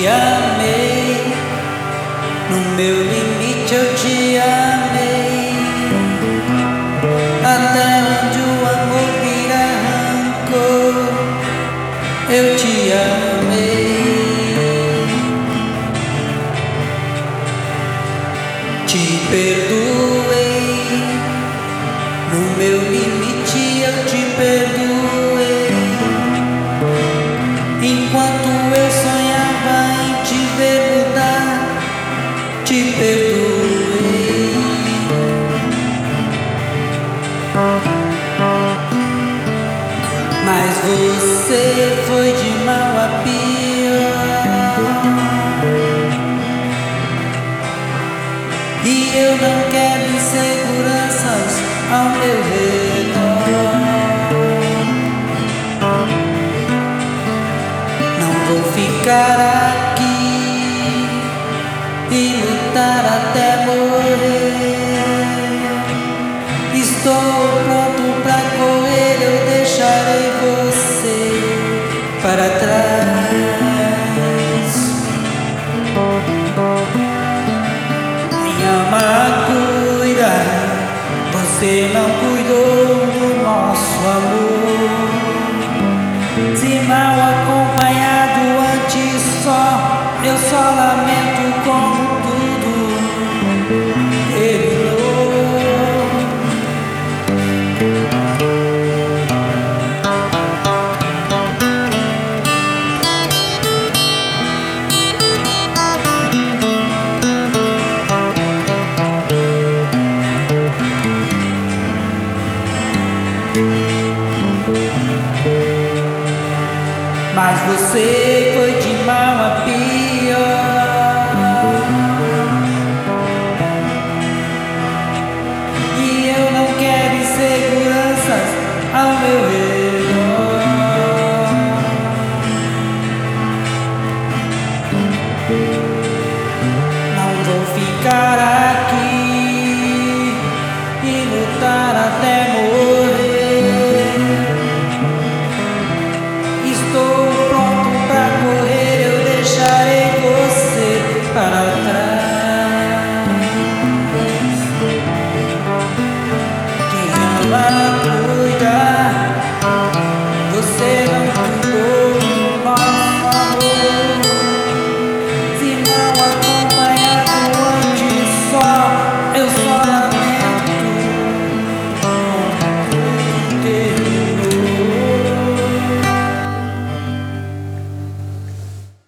te amei, no meu limite eu te amei, até onde o amor vira rancor, eu te amei. Te perdoei, no meu limite eu te perdoei, enquanto eu sonhava em te ver mudar, te perdoei. Mas você foi de mal a pior, e eu não quero inseguranças ao meu redor. Não vou ficar aqui e lutar até morrer. Estou pronto pra correr, eu deixarei você para trás. Minha amargura, você não cuidou do nosso amor. Se mal acompanhado antes só, eu só lamento como tudo terminou. Mas você foi de mal a pior, e eu não quero inseguranças ao meu redor.